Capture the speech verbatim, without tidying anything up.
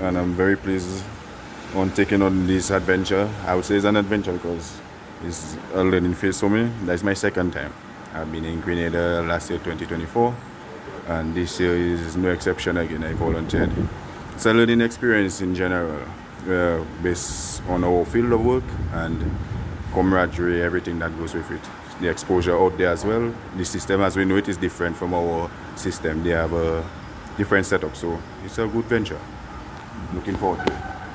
and I'm very pleased on taking on this adventure. I would say it's an adventure because it's a learning phase for me. That's my second time. I've been in Grenada last year, twenty twenty-four, and this year is no exception again. I volunteered. It's a learning experience in general, uh, based on our field of work and camaraderie, everything that goes with it. The exposure out there as well. The system as we know it is different from our system. They have a different setup, so it's a good venture. Looking forward to it.